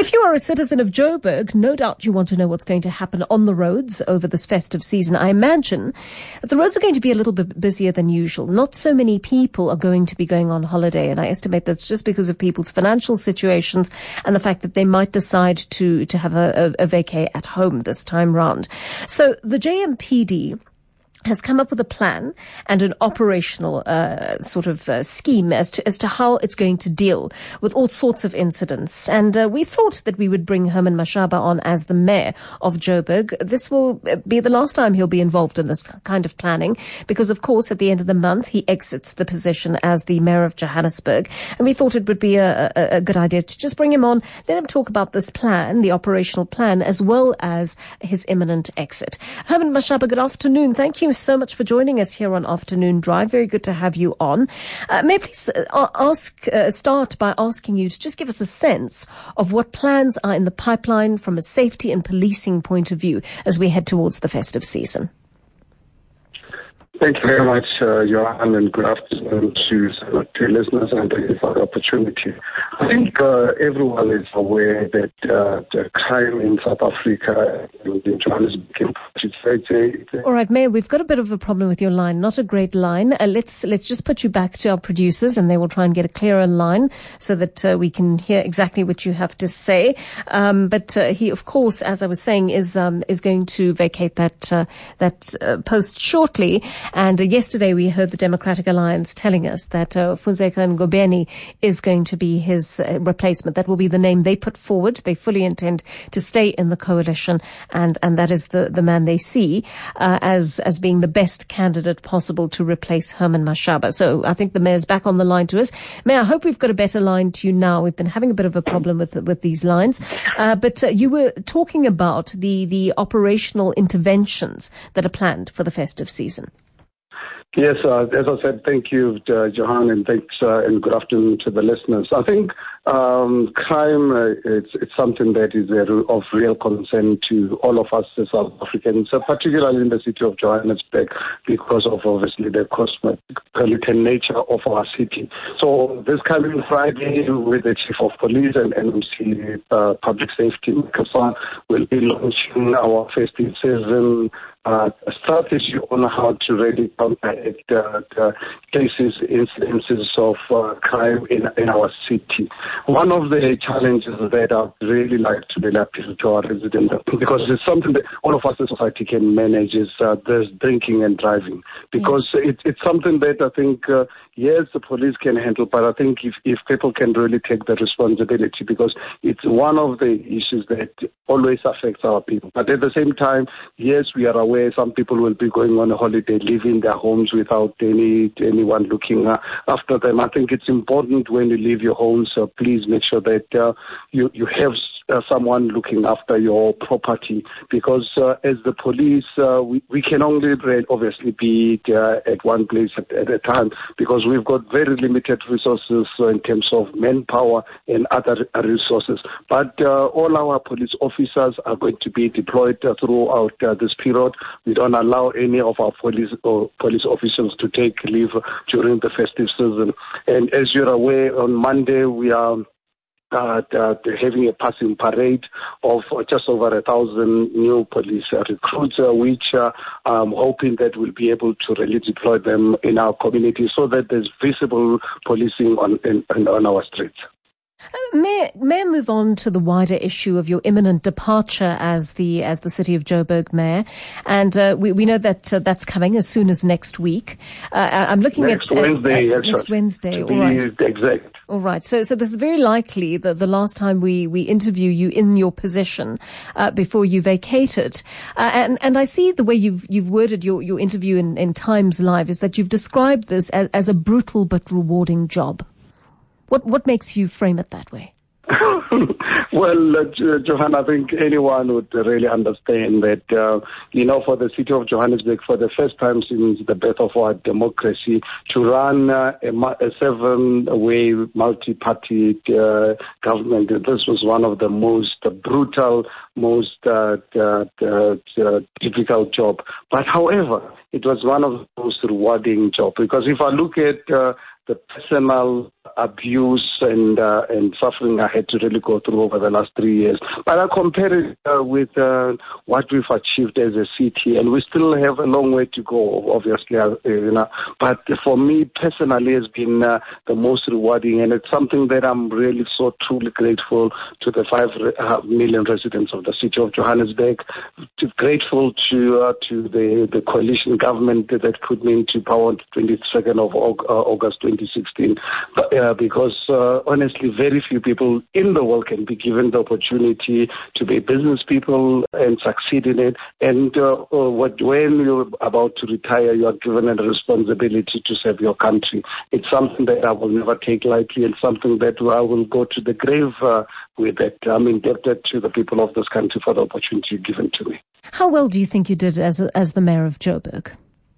If you are a citizen of Joburg, no doubt you want to know what's going to happen on the roads over this festive season. I imagine that the roads are going to be a little bit busier than usual. Not so many people are going to be going on holiday, and I estimate that's just because of people's financial situations and the fact that they might decide to have a vacay at home this time round. So the JMPD has come up with a plan and an operational scheme as to how it's going to deal with all sorts of incidents. And we thought that we would bring Herman Mashaba on as the mayor of Joburg. This will be the last time he'll be involved in this kind of planning because, of course, at the end of the month, he exits the position as the mayor of Johannesburg. And we thought it would be a good idea to just bring him on, let him talk about this plan, the operational plan, as well as his imminent exit. Herman Mashaba, good afternoon. Thank you so much for joining us here on Afternoon Drive. Very good to have you on. May I please start by asking you to just give us a sense of what plans are in the pipeline from a safety and policing point of view as we head towards the festive season. Thank you very much, Johan, and good afternoon to listeners, and thank you for the opportunity. I think everyone is aware that the crime in South Africa and in Johannesburg. All right, Mayor, we've got a bit of a problem with your line. Not a great line. Let's just put you back to our producers, and they will try and get a clearer line so that we can hear exactly what you have to say. But he, of course, as I was saying, is going to vacate that post shortly. And yesterday we heard the Democratic Alliance telling us that Funeka Ngobeni is going to be his replacement. That will be the name they put forward. They fully intend to stay in the coalition, and that is the man they see as being the best candidate possible to replace Herman Mashaba. So I think the mayor's back on the line to us. Mayor, I hope we've got a better line to you now. We've been having a bit of a problem with these lines. But you were talking about the operational interventions that are planned for the festive season. Yes, as I said, thank you, Johan, and thanks, and good afternoon to the listeners. I think crime, it's something that is of real concern to all of us as South Africans, particularly in the city of Johannesburg, because of obviously the cosmopolitan nature of our city. So this coming Friday, with the Chief of Police and NMC Public Safety, Kafan, will be launching our festive season strategy on how to really counteract cases, incidences of crime in our city. One of the challenges that I'd really like to really appeal to our residents, because it's something that all of us in society can manage, is there's drinking and driving. Because it's something that I think, yes, the police can handle, but I think if people can really take the responsibility, because it's one of the issues that always affects our people. But at the same time, yes, we are aware some people will be going on a holiday, leaving their homes without anyone looking after them. I think it's important when you leave your homes, please make sure that you have someone looking after your property, because as the police, we can only obviously be at one place at a time, because we've got very limited resources in terms of manpower and other resources. But all our police officers are going to be deployed throughout this period. We don't allow any of our police officers to take leave during the festive season. And as you're aware, on Monday we are having a passing parade of just over 1,000 new police recruits, which I'm hoping that we'll be able to really deploy them in our community so that there's visible policing on our streets. May I move on to the wider issue of your imminent departure as the City of Joburg mayor? And we know that that's coming as soon as next week. I'm looking next Wednesday. Next Wednesday. All right. Exact. All right. So this is very likely the last time we interview you in your position before you vacated. And I see the way you've worded your interview in Times Live is that you've described this as a brutal but rewarding job. What makes you frame it that way? Well, Johan, I think anyone would really understand that, for the city of Johannesburg, for the first time since the birth of our democracy, to run a 7-way multi-party government, this was one of the most brutal, most difficult job. But however, it was one of the most rewarding jobs, because if I look at the personal abuse and suffering I had to really go through over the last 3 years. But I compare it with what we've achieved as a city, and we still have a long way to go, obviously, But for me personally, it's been the most rewarding, and it's something that I'm really so truly grateful to the 5 million residents of the city of Johannesburg, grateful to the coalition government that put me into power on the 22nd of August 2016. Because honestly, very few people in the world can be given the opportunity to be business people and succeed in it. And when you're about to retire, you are given a responsibility to serve your country. It's something that I will never take lightly, and something that I will go to the grave with it. I'm indebted to the people of this country for the opportunity given to me. How well do you think you did as the mayor of Joburg?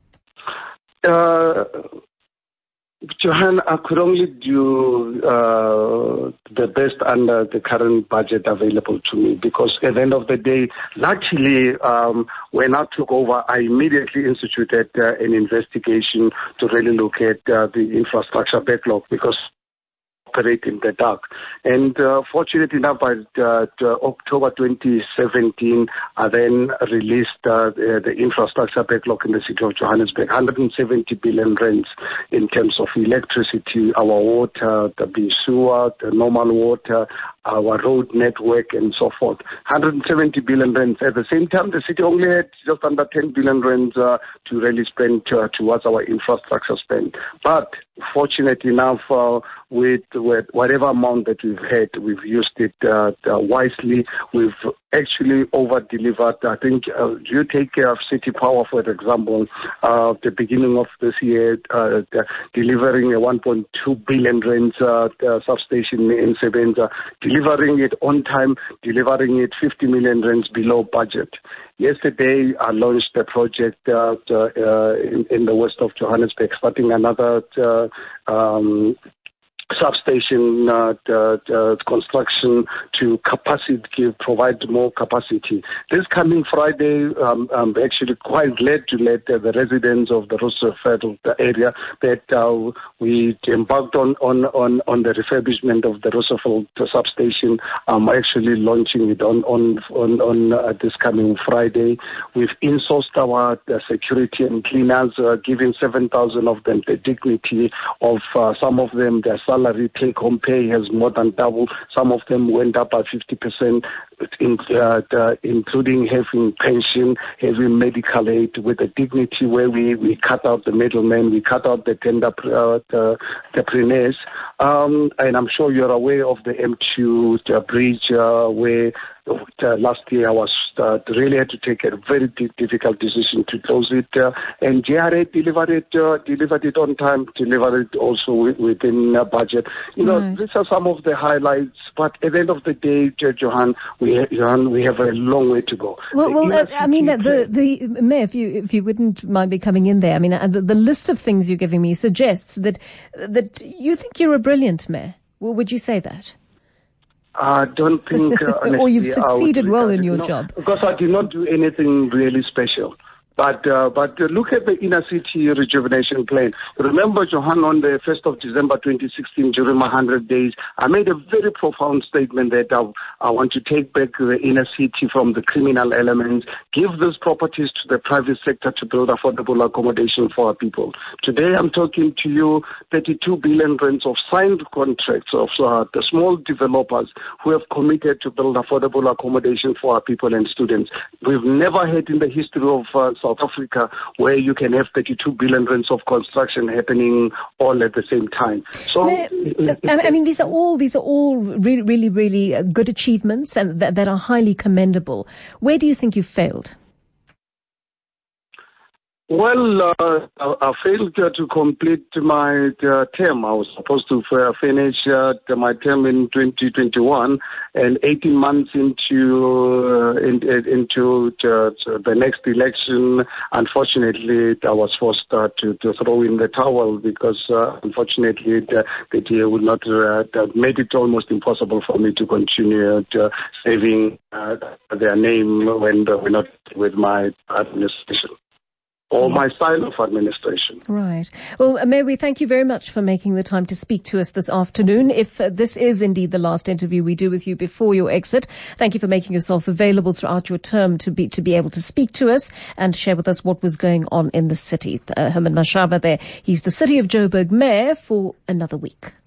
Johan, I could only do the best under the current budget available to me, because at the end of the day, luckily, when I took over, I immediately instituted an investigation to really look at the infrastructure backlog, because operate in the dark. And fortunately enough, by October 2017, I then released the infrastructure backlog in the city of Johannesburg, 170 billion rands in terms of electricity, our water, the sewer, the normal water, our road network, and so forth. 170 billion rands. At the same time, the city only had just under 10 billion rands to really spend towards our infrastructure spend. But fortunately enough, with whatever amount that we've had, we've used it wisely. We've actually over-delivered. I think you take care of City Power, for example, the beginning of this year, delivering a 1.2 billion rands substation in Sebenza, delivering it on time, delivering it 50 million rands below budget. Yesterday, I launched a project in the west of Johannesburg, starting another substation construction to provide more capacity. This coming Friday, I'm actually quite glad to let the residents of the Roosevelt area that we embarked on the refurbishment of the Roosevelt substation. I'm actually launching it on this coming Friday. We've insourced our security and cleaners, giving 7,000 of them the dignity of some of them their salary take-home pay has more than doubled. Some of them went up by 50%, including having pension, having medical aid with a dignity where we cut out the middlemen, we cut out the entrepreneurs. And I'm sure you're aware of the M2 bridge where last year I was really had to take a very difficult decision to close it, and JRA delivered it on time, delivered it also within budget. These are some of the highlights. But at the end of the day, Johan, we have a long way to go. I mean, the Mayor, if you wouldn't mind me coming in there, I mean, the list of things you're giving me suggests that you think you're a brilliant mayor. Well, would you say that? I don't think, honestly, or you've succeeded well in your job. Because I did not do anything really special. But look at the inner city rejuvenation plan. Remember, Johan, on the 1st of December 2016, during my 100 days, I made a very profound statement that I want to take back the inner city from the criminal elements, give these properties to the private sector to build affordable accommodation for our people. Today, I'm talking to you 32 billion rands of signed contracts of the small developers who have committed to build affordable accommodation for our people and students. We've never had in the history of South Africa where you can have 32 billion rands of construction happening all at the same time. So, I mean, these are all really, really, really good achievements and that are highly commendable. Where do you think you failed? Well, I failed to complete my term. I was supposed to finish my term in 2021, and 18 months into the next election, unfortunately, I was forced to throw in the towel because, unfortunately, the DA would not made it almost impossible for me to continue saving their name when they were not with my administration. or my style of administration. Right. Well, Mayor, we thank you very much for making the time to speak to us this afternoon. If this is indeed the last interview we do with you before your exit, thank you for making yourself available throughout your term to be able to speak to us and share with us what was going on in the city. Herman Mashaba there. He's the City of Joburg Mayor for another week.